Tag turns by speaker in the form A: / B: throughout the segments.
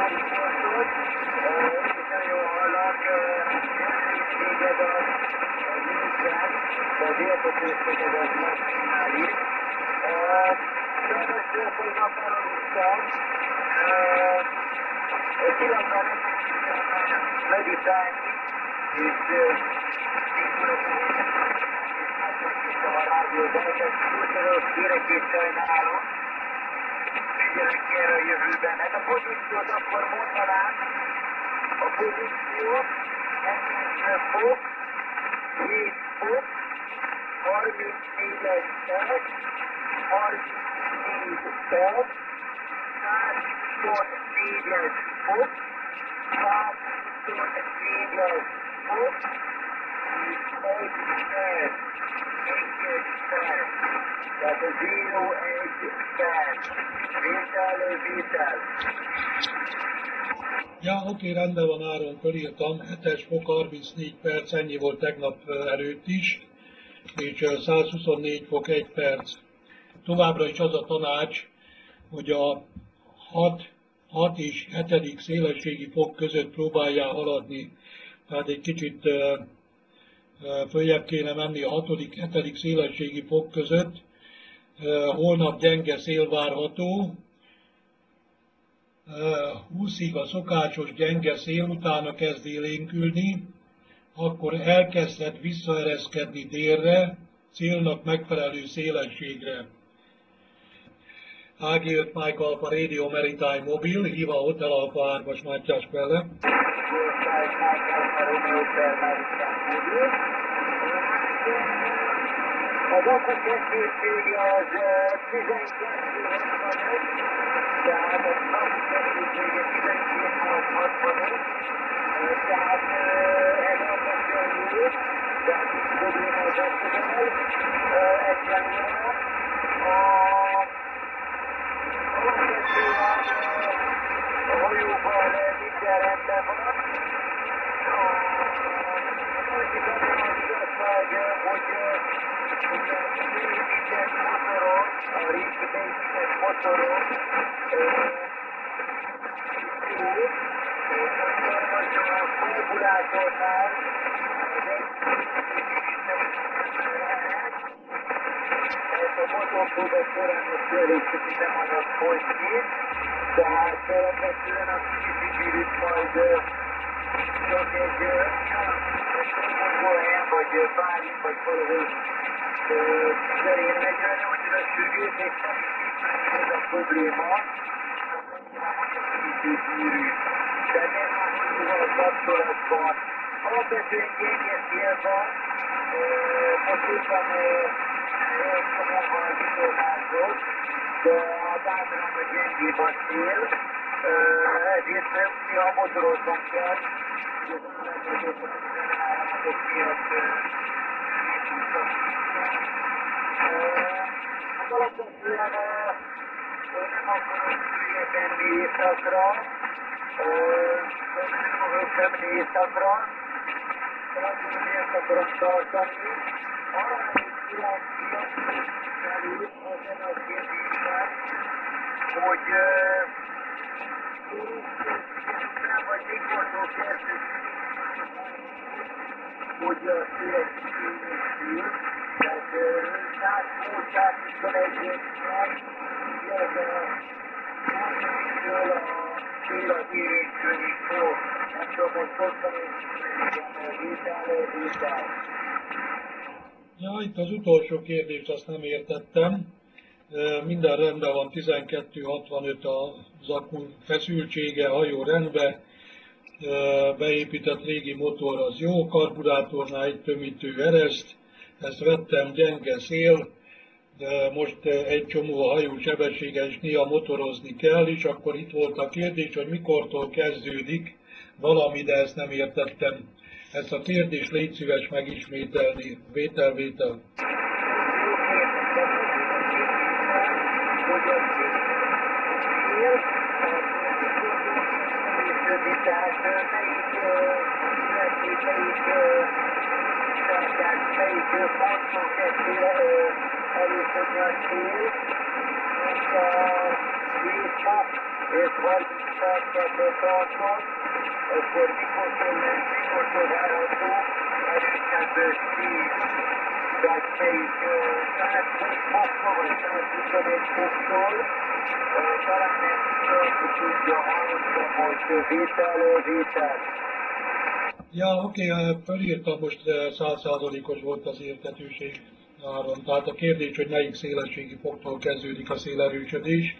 A: motorsportot, és nagyon hallak lehetőséged az nincsen, de az értetőséged az maximális. Sajnos tegnap elaludtam, ki akar meditálni, és a rádióban, tehát különböző kérek és sajnálom, figyelek erre a jövőben. Hát a pozíciót akkor mondanám, a pozíciót 70 fok, 7 fok, 34-es perc, 34 perc, 124-es fok, 124-es fok, és 1 perc. Tehát a 0-1 perc. Vétel.
B: Ja, oké, rendben van, Áron, fölírtam, 7-es fok, 34 perc, ennyi volt tegnap előtt is, és 124 fok, 1 perc. Továbbra is az a tanács, hogy a 6 és 7. szélességi fok között próbáljál haladni. Tehát egy kicsit följebb kéne menni a 6. 7. szélességi fok között. Holnap gyenge szél várható, 20-ig a szokásos gyenge szél, utána kezd élénkülni, akkor elkezdhet visszaereszkedni délre, célnak megfelelő szélességre. AG5 Mike Alpha Radio Maritime Mobil, hív a Hotel Alpha 3-as Mátyás Pelle.
A: Az akkukettősége az 12-65, tehát a akkukettősége 12-65, tehát ez alapvetően jó, tehát nincs probléma az eszközzel, egyelőre. Alapvetően a hajóval minden rendben van. Az igazság, hogy beépített motoron, a régi beépített motoron vagy a karburátornál ez a motorpróba során a szőlési üzemanyagot fogyni, tehát alapvetően a kicsit majd csak egy helyen, vagy bármi, vagy valahol szerén legyen, hogy a sürgőzés nem is ez a probléma, tehát ez a hajóval kapcsolatban. Alapvetően gyenge szél van, most éppen csomóval vitorlázott, de az általában gyengébb a szél, ezért mi a motorozni kell, hogy az államok miatt hát alapvetően nem akarok hülye tenni éjszakra, nem akarok tenni éjszakra, ezt akarom tartani. Arra is kíváncsi felül ezen a kérdésen, hogy után vagy mikortól kezdődik, hogy a szélességül, tehát 121 illetve a szél az érénkülni fog. Nem tudom, hogy szoktam vétel.
B: Ja, itt az utolsó kérdést azt nem értettem. Minden rendben van, 1265 az akku feszültsége, hajó rendben, beépített régi motor az jó, karburátornál egy tömítő ereszt, ezt vettem, gyenge szél, de most egy csomó a hajó sebessége és néha motorozni kell, és akkor itt volt a kérdés, hogy mikortól kezdődik valami, de ezt nem értettem. Ezt a kérdést légy szíves megismételni. Vétel.
A: és 30 percet tartott, akkor mikor várható erősebb szív, tehát melyik 120 foktól vagy 121 foktól, talán ezt tudja hallani, hogy vétel.
B: Ja, oké, felírtam most 100%-os volt az érthetőség áron. Tehát a kérdés, hogy melyik szélességi foktól kezdődik a szélerősödés.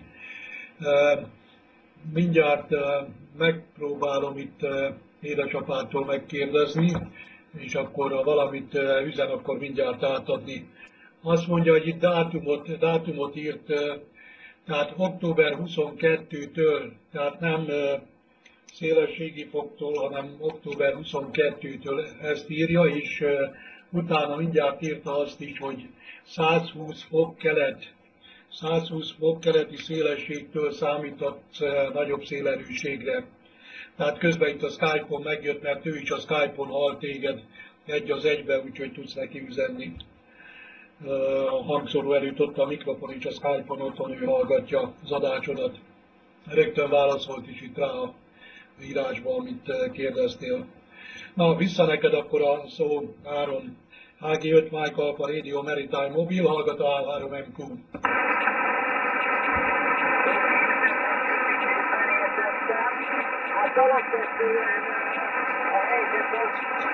B: Mindjárt megpróbálom itt édesapától megkérdezni, és akkor ha valamit üzen, akkor mindjárt átadni. Azt mondja, hogy itt dátumot írt, tehát október 22-től, tehát nem szélességi foktól, hanem október 22-től ezt írja, és utána mindjárt írta azt is, hogy 120 fok keleti szélességtől számított nagyobb szélerőségre. Tehát közben itt a Skype-on megjött, mert ő is a Skype-on hall téged egy az egybe, úgyhogy tudsz neki üzenni. A hangszóró előtt ott a mikrofon, és a Skype-on otthon ő hallgatja az adásodat. Rögtön válaszolt is itt rá a írásba, amit kérdeztél. Na, vissza neked akkor a szó, Áron. HG5 Mike Alpha Radio Maritime Mobil, hallgat a A3MQ.
A: Hát alapvetően a helyzet az,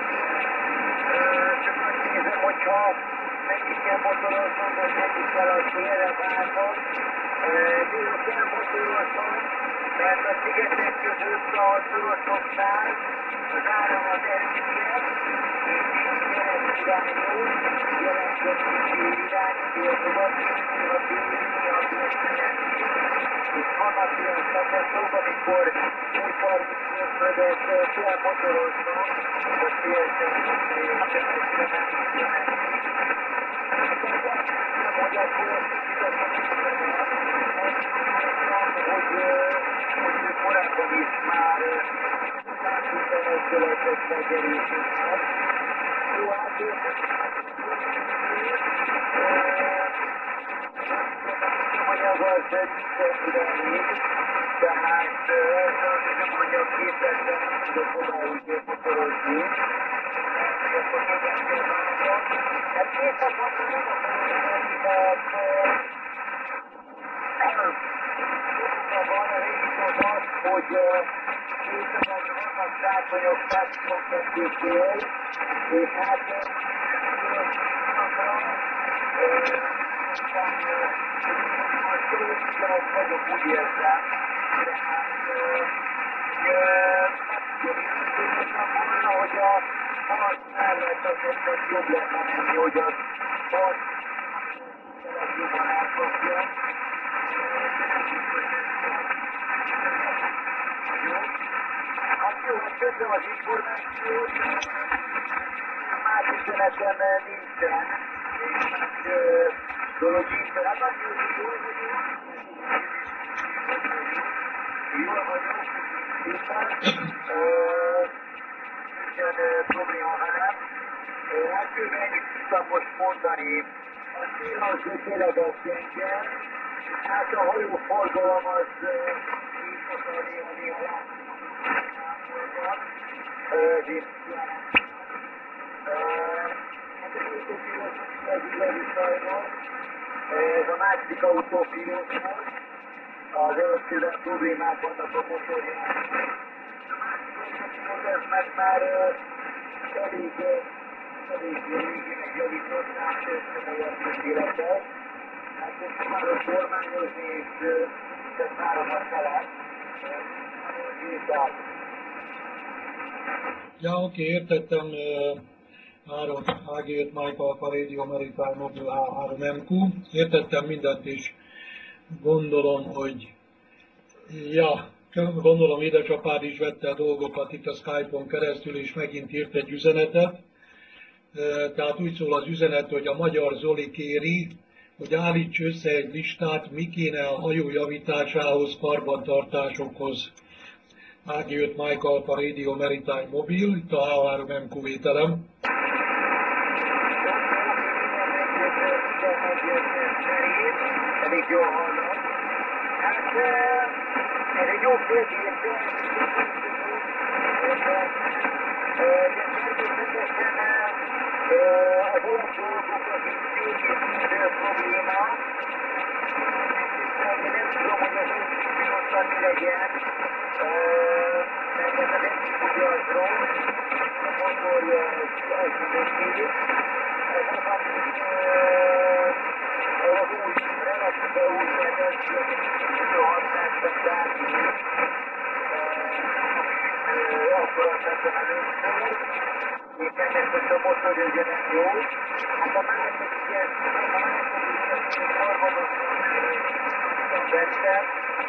A: csak azt nézem, hogyha mennyit kell motoroznom, vagy mennyit kell a szélre várnom. Néha kell motoroznom, mert a szigetek között a szorosoknál az áram az erősebb, és keresztirányú, jelentőségi irányú, délnyugati, néha déli, néha délkeleti. És vannak ilyen szakaszok, amikor 20-30 földet kell motoroznom, a szélsőségre nem, hogy akkor ezt kicsit azt hogy korábban is már 121-től esett megerősített. Jó, hát anyag az mindenkire elég, tehát az üzemanyag képesben nem tudok odáig motorozni, és akkor még ezt kell várnom. Hát két napon nem akarok menni, mert van a régióban az, hogy kétszakaszra vannak zsákonyok 122-től, és hát ugyanazt vagyok, úgy érzem, volna, hogy a part mellett azoknak jobb lenne menni, hogy az part jobban elkapja. Hát jó, hát köszönöm az információt, más üzenetem nincsen, és dolog nincsen, hát azt mondjuk, jól vagyok, nincsen probléma velem. Hát kb. Ennyit tudtam most mondani. A szél az tényleg a gyenge, hát a hajóforgalom az így akar néha látszik. Hát egy autópilót ez igazi sajnos, ez a másik autópilót volt, az először problémák vannak a motorján. A másik autópilót ez meg már elég régi megjavították, komolyabb életet. Hát most már a kormányozni, és ez már a felett.
B: Ja, oké, értettem. Áron, AG5 Mike Alpha Radio Maritime Mobil A3MQ. Értettem mindent, és gondolom, hogy gondolom édesapád is vette a dolgokat itt a Skype-on keresztül, és megint írt egy üzenetet. Tehát úgy szól az üzenet, hogy a Magyar Zoli kéri, hogy állíts össze egy listát, mi kéne a hajó javításához, karbantartásokhoz. AG5 Mike Alpha Radio Maritime Mobil, itt a A3MQ vételem.
A: Elég jól hallom. Hát elég jó kérdés, de természetesen az alapdolgok az végig probléma. Én nem tudom, hogy az újítottan mi legyen, mert ez az egyik ugye az rossz, a motorja az mindenki. Az, amit az új, relatíve új verzió használtam bármi, akkor adtam először, és ennek most a motorja ugye nem jó. Hát a második ilyen, harmadosan vettem,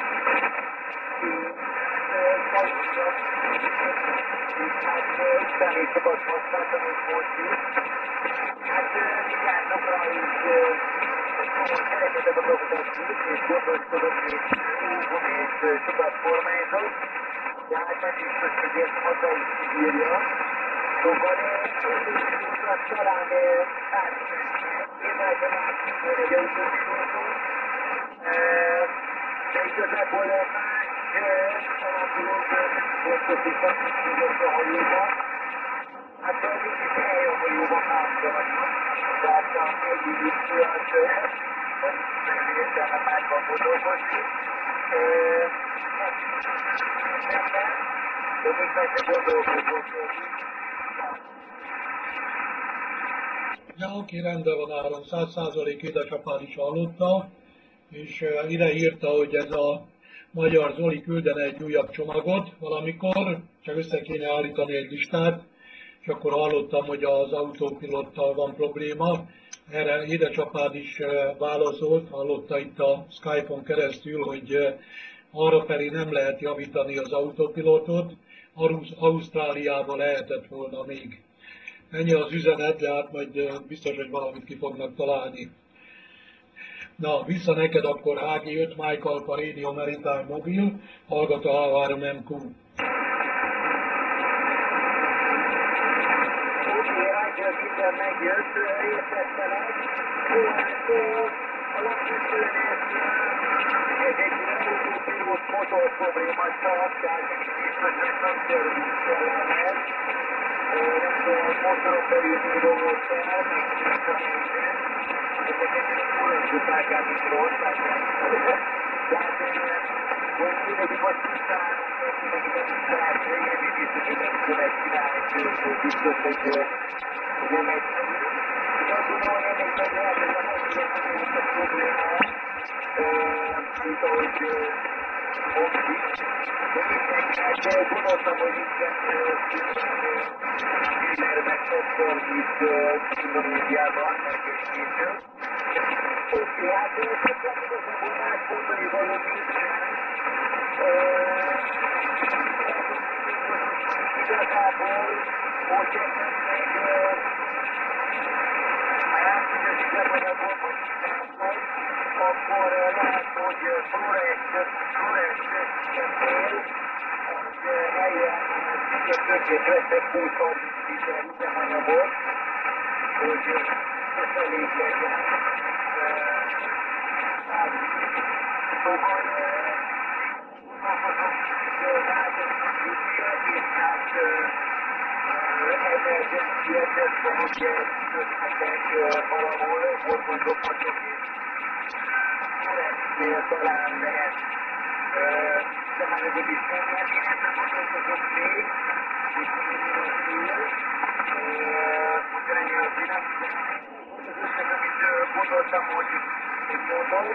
A: és hát utána is sokat használtam, és most is. Hát vigyázok rá is, komoly szeretetem a dolgokat és gondoskodok, és húzom, és sokat kormányzok, de hát nem biztos, hogy ezt haza is bírja. Szóval azt talán érdekel átmenni egy autósúlyban, de igazából más alapulók gondosítanak a hajóban. Hát nincs is hely a hajóban mászolni, tehát a egyik az nagyon értelme másban gondolkozni. De még meg se gondolkodott.
B: Ja, oké, rendben van Áron, 100% édesapád is hallotta, és ide írta, hogy ez a magyar Zoli küldene egy újabb csomagot valamikor, csak össze kéne állítani egy listát, és akkor hallottam, hogy az autópilottal van probléma. Erre édesapád is válaszolt, hallotta itt a Skype-on keresztül, hogy arrafelé nem lehet javítani az autopilotot, Ausztráliában lehetett volna még. Ennyi az üzenet, de hát majd biztos, hogy valamit ki fognak találni. Na, vissza neked akkor HG5 Mike Alfa Radio Maritime Mobil, hallgat a H3MQ.
A: Oké, rájön, minden megjött, értettelek. Jó, hát alapvetően ez egy autópilót motor probléma csak, tehát biztos, hogy nem kerülünk kellene. Nem tudom, hogy motoron belül mi dolgot kell, meg nincs a helyzet. Ezeket a forrásbutákát is rossz, tehát hogy mindegyik, hogy tisztálunk, meg nem tisztálunk, én biztos, hogy nem tudom megcsinálni, hogy biztos, hogy nem egyszerű. Azt gondolom, hogy ennek meg lehet, hogy nem annyira nem a probléma, mint ahogy hangzik. De mindegy, hát gondoltam, hogy inkább Millerben sokszor itt Indonéziában, meg később. Oké, hát nekem igazából más mondani való nincsen. Igazából, hogy esetleg átügyes üzemanyagból vagy számol, akkor lehet, hogy Flores-szigetnél az helyen szigetkörzét veszek 20-30 liter üzemanyagot, hogy ez elég legyen. Szóval gondolkozom, hogy változnak útja, és hát emergency esetben, hogy közletek valahol, ott gondolhatok, és Florence-nél talán lehet üzemanyagot is megvenni, én ebben gondolkozok még, és minősül, ugyanennyire az élet, az összes, amit gondoltam, hogy mondok,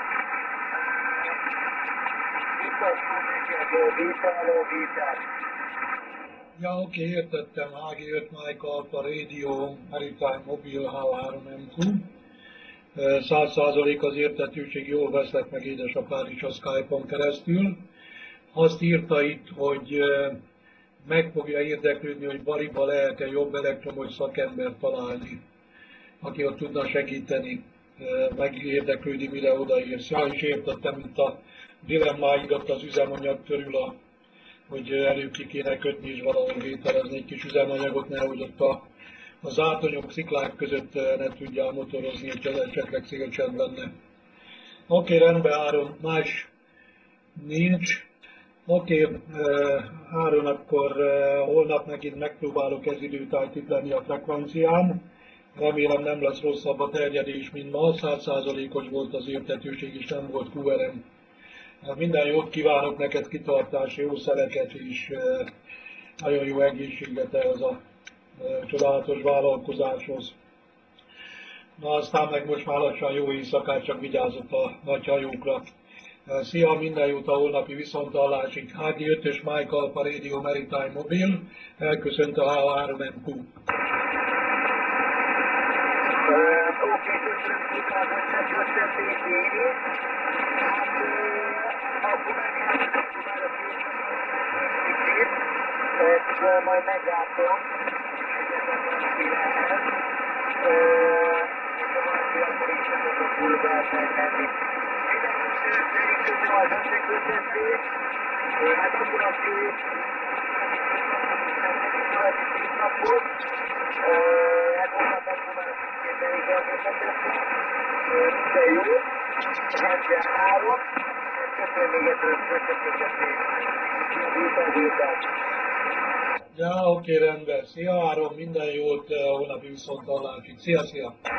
A: visszaszól neked vétel.
B: Ja, oké, értettem, HG5 Mike Alfa Radio Maritime Mobil H3MQ. 100% az értetőség, jól veszlek meg édesapád is a Skype-on keresztül. Azt írta itt, hogy meg fogja érdeklődni, hogy Baliba lehet-e jobb elektromos szakembert találni, aki ott tudna segíteni, meg érdeklődi, mire odaérsz. Ja, is értettem itt a dilemmáidat az üzemanyag körül, hogy elő ki kéne kötni és valahol vételezni egy kis üzemanyagot, nehogy ott az átonyok, sziklák között ne tudjál motorozni, hogy az esetleg szélcsend lenne. Oké, rendben, Áron, más nincs. Oké, Áron, akkor holnap megint megpróbálok ez időtájt itt lenni a frekvencián. Remélem nem lesz rosszabb a terjedés, mint ma. 100%-os volt az érthetőség, és nem volt QRM. Minden jót kívánok neked, kitartás, jó szereket, és nagyon jó egészséget ehhez a csodálatos vállalkozáshoz. Na aztán meg most már lassan jó éjszakát, csak vigyázott a nagy hajókra. Szia, minden jót a holnapi viszonthallásig. HG5-ös Mike Alpha Radio Maritime Mobil, elköszönt a H3MQ.
A: Oké, köszönöm szépen az összeköttetést én is. Hát, akkor megjátszottuk már a kicsit, ezt majd meglátom, és lehet. És a valaki akkor is nem tudok bulgárt megmenni. Mindenki köszönöm az összeköttetést. Hát akkor a két napot. Hát holnap megpróbálok készíteni természetesen. Minden jó. Rendben 3. Köszönöm még egyszer az összeköttetést. Viszontlátásra.
B: Ja, oké, rendben. Szia Áron, minden jót, holnapi viszonthallásig. Szia, szia!